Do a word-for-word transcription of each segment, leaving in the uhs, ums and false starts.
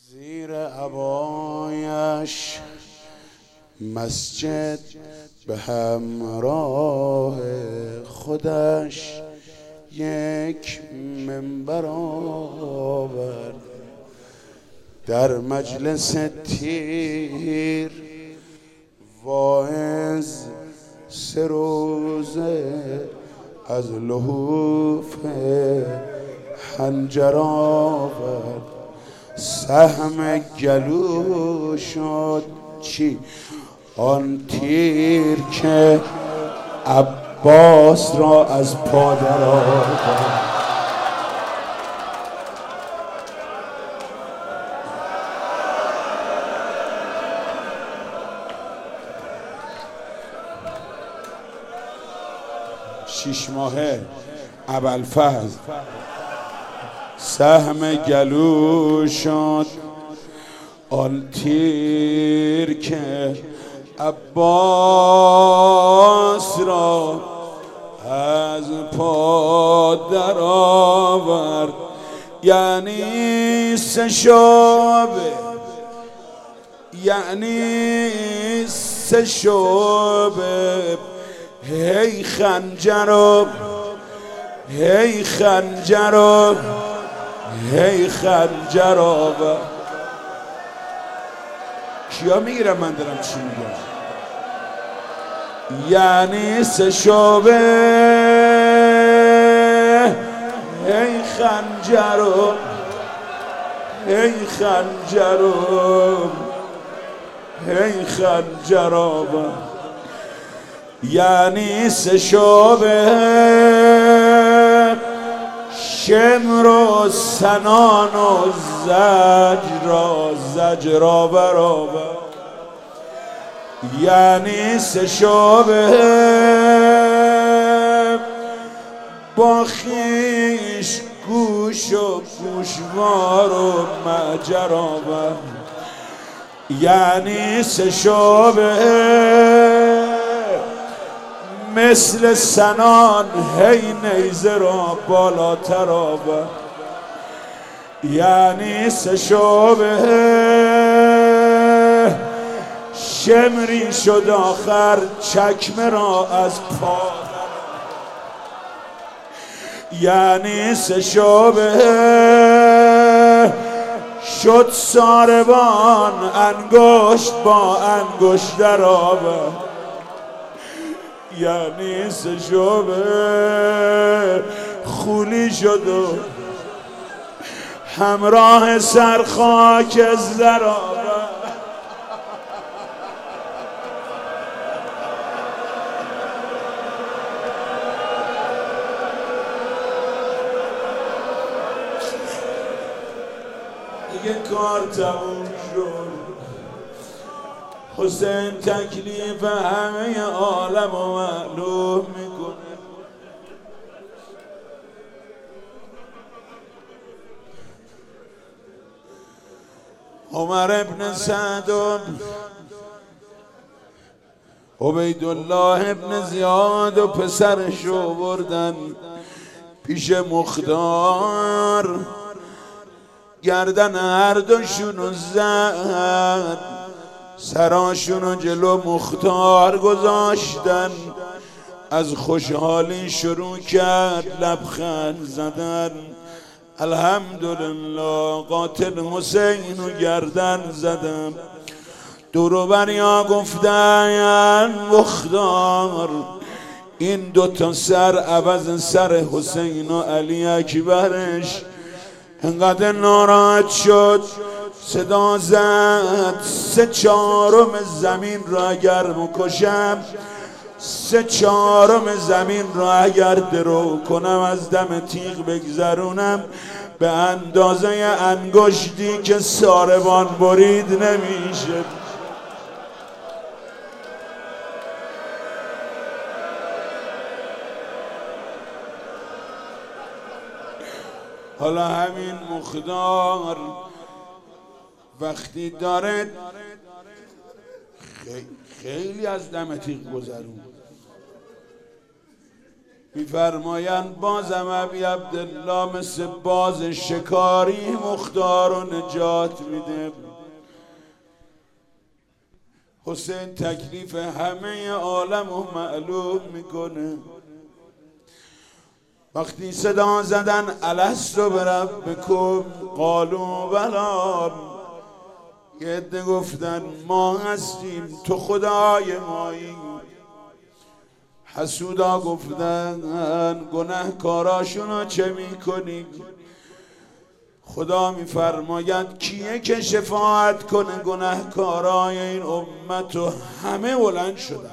زیر عبایش مسجد به همراه خودش یک منبر آورد. در مجلس تیر واعظ سه روزه از لحوف حنجر آورد. سهم گلو شد چی آن تیر که عباس را از پا در آورد. شش ماهه ابوالفضل سهم گلو شد آن تیر که عباس را از پا در آورد. یعنی سه شعبه یعنی سه شعبه هی خنجر هی خنجر هی خنجر آورد. کیا میگیرم من دارم چی میگم؟ یعنی سه شعبه هی خنجر هی خنجر هی خنجر آورد. یعنی سه شعبه شمر و سنان و زجر را زجر آور آور. یعنی سه شعبه با خویش گوش و گوشوار و معجر آور. یعنی سه شعبه مثل سنان هی نیزه را بالاتر آورد. یعنی سه شعبه شمری شد آخر چکمه را از پا. یعنی سه شعبه شد ساربان انگشت با انگشت در آورد. یعنی سه شعبه خولی شد و همراه سرخاک از در آورد. دیگه کار تموم شد. حسین تکلیف همه عالم رو معلوم میکنه. عمر ابن سعد و عبیدالله ابن زیاد و پسرش رو بردن پیش مختار. گردن هر دوشونو زد، سراشونو جلو مختار گذاشتن. از خوشحالی شروع کرد لبخند زدن. الحمدلله قاتل حسین و گردن زدم. دورو بریا گفتن مختار این دوتا سر عوض سر حسین و علی اکبرش. انقدر ناراحت شد صدا زد سه چهارم زمین را اگر مکشم، سه چهارم زمین را اگر درو کنم از دم تیغ بگذرونم، به اندازه انگشتی که ساربان برید نمیشه. حالا همین مقدار وقتی داره خیلی از دم تیغ گذرون میفرمایند بازم ابی عبدالله مثل باز شکاری مختار و نجات میده. حسین تکلیف همه عالم و معلوم میکنه. وقتی صدا زدن الست بربکم قالوا بلی، یه عده گفتن ما هستیم تو خدای مایی. حسودا گفتن گناهکاراشونو چه میکنی؟ خدا میفرماید کیه که شفاعت کنه گناهکارای این امت و همه بلند شدن.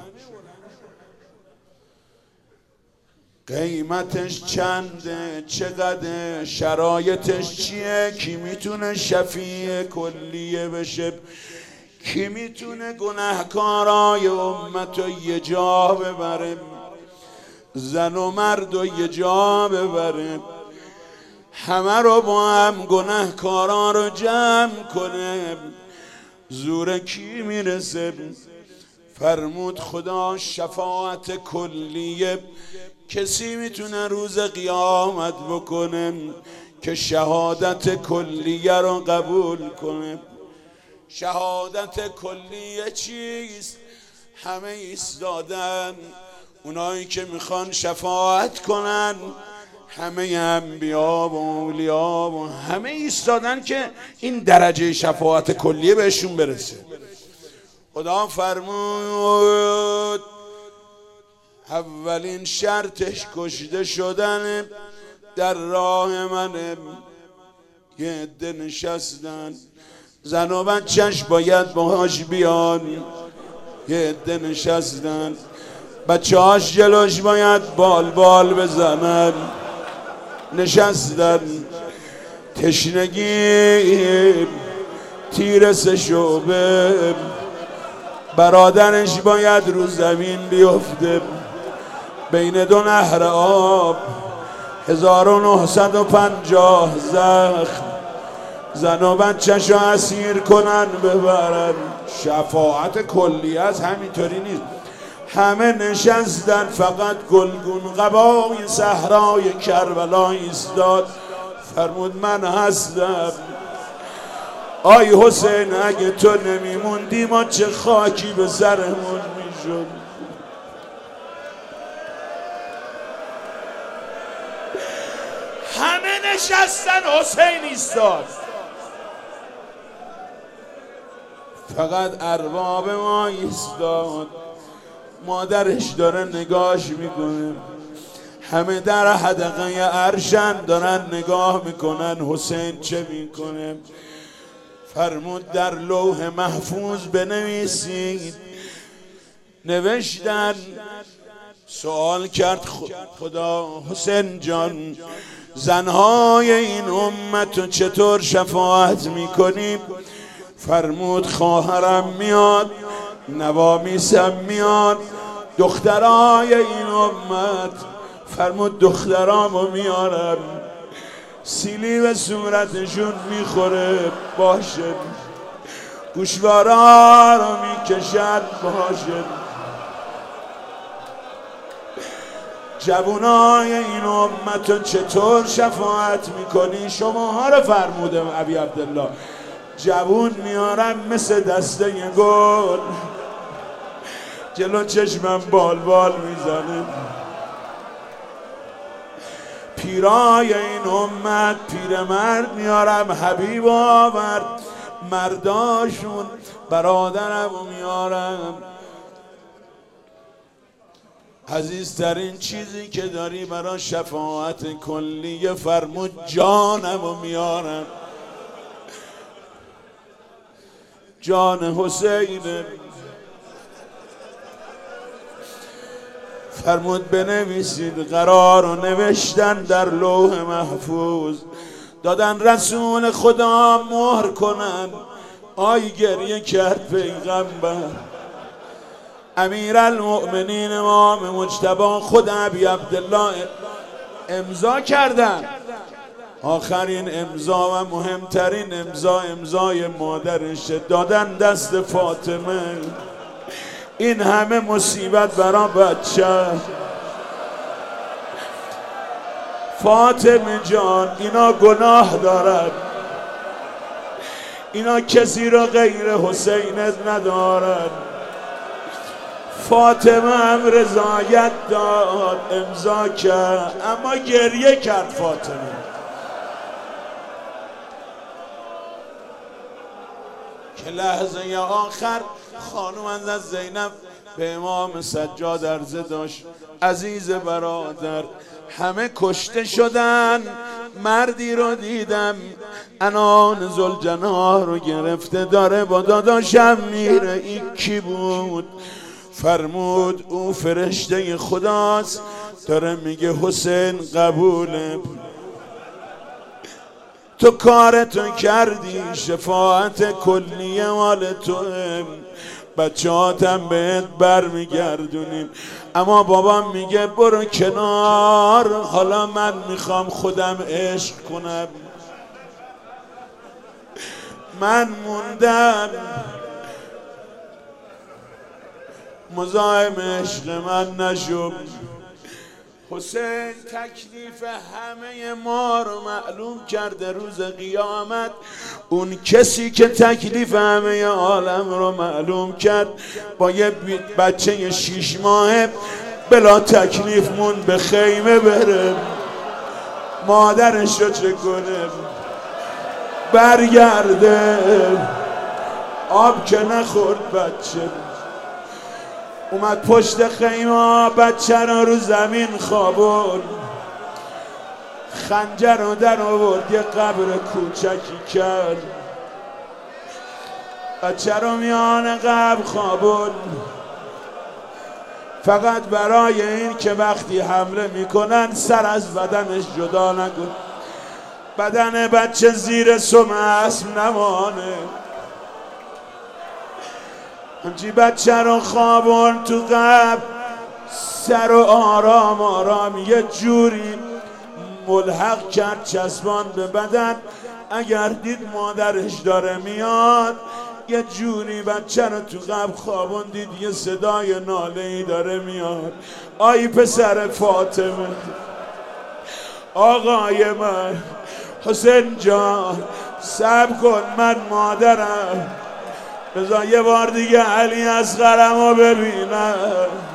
قیمتش چنده؟ چقدر؟ شرایطش چیه؟ کی میتونه شفیع کلیه بشه؟ کی میتونه گناهکارای امت رو یه جا ببره؟ زن و مرد رو یه جا ببره؟ همه رو با هم گناهکارا رو جمع کنه؟ زور کی میرسه؟ فرمود خدا شفاعت کلیه کسی میتونه روز قیامت بکنه که شهادت کلیه رو قبول کنه. شهادت کلیه چیست؟ همه ایستادن، اونایی که میخوان شفاعت کنن، همه انبیا و اولیا و همه ایستادن که این درجه شفاعت کلیه بهشون برسه. خدا فرمود اولین شرطش کشته شدن در راه منه. یه عده نشستن زن و بچهش باید باهاش بیان، یه عده نشستن بچه هاش جلوش باید بال بال بزنن، نشستن تشنگی تیر سه شعبه، برادرش باید رو زمین بیفته بین دو نهر آب، هزار و نهصد و پنجاه زخم، زن و بچه‌شو اسیر کنن ببرن. شفاعت کلی از همینطوری نیست. همه نشستن فقط گلگون قبای صحرای کربلا ایستاد. فرمود من هستم. آی حسین اگه تو نمیموندی ما چه خاکی به سرمون میشد. همه نشستن حسین ایستاد. فقط ارباب ما ایستاد. مادرش داره نگاش میکنه، همه در حدقه عرشن دارن نگاه میکنن حسین چه میکنه. فرمود در لوح محفوظ بنویسید. نوشتن. سوال کرد خدا حسین جان زنهای این امت چطور شفاعت میکنیم؟ فرمود خواهرم میاد، نوامیسم میاد، دخترای این امت. فرمود دخترامو میارم، سیلی به صورتشون میخوره باشه، گوشوارا رو میکشد باشه. جوانای این امت چطور شفاعت میکنی؟ شماها رو فرمودم ابی عبدالله. جوون میارم مثل دسته گل، جلو چشمم بال بال میزنه. پیرای این امت پیرمرد میارم، حبیب آورد مرداشون، برادرم میارم. عزیزترین چیزی که داری برای شفاعت کلیه فرمود جانم میارم. جان حسین. فرمود بنویسید. قرار و نوشتن در لوح محفوظ، دادن رسول خدا مهر کنن. آی گریه کرد پیغمبر. امیرالمؤمنین امام مجتبی خود ابی عبدالله امضا کردن. آخرین امضا و مهمترین امضا امضای مادرش، دادن دست فاطمه. این همه مصیبت برا بچه، فاطمه جان اینا گناه دارن، اینا کسی را غیر حسینت ندارن. فاطمه هم رضایت داد، امضا کرد، اما گریه کرد فاطمه. که لحظه آخر خانم از زینب به امام سجاد عرضه داشت عزیز برادر همه کشته شدن، مردی رو دیدم انان ذوالجناح رو گرفته داره با داداشم میره. این کی بود؟ فرمود او فرشته خداست، داره میگه حسین قبوله، تو کارتو کردی، شفاعت کلیه مال توه، بچه هاتم بهت بر میگردونیم. اما بابام میگه برو کنار، حالا من میخوام خودم عشق کنم. من موندم، مزاحم عشق من نشو. حسین تکلیف همه ما رو معلوم کرده روز قیامت. اون کسی که تکلیف همه عالم رو معلوم کرد با یه بچه شیش ماهه بلا تکلیف مون به خیمه بره، مادرش رو چه کنه؟ برگرده، آب که نخورد بچه. اومد پشت خیمه، بچه رو رو زمین خوابون، خنجر رو در آورد یه قبر کوچکی کرد، بچه رو میان قبر خوابون، فقط برای این که وقتی حمله میکنن سر از بدنش جدا نکن، بدن بچه زیر سم اسب نمانه. همچی بچه رو خوابون تو قبر، سر و آرام آرام یه جوری ملحق کرد چسبان به بدن. اگر دید مادرش داره میاد یه جوری بچه رو تو قبر خوابون، دید یه صدای ناله‌ای داره میاد، آی پسر فاطمه، آقای من، حسین جان صبر کن، من مادرم، بذار یه بار دیگه علی اصغرم رو ببینم.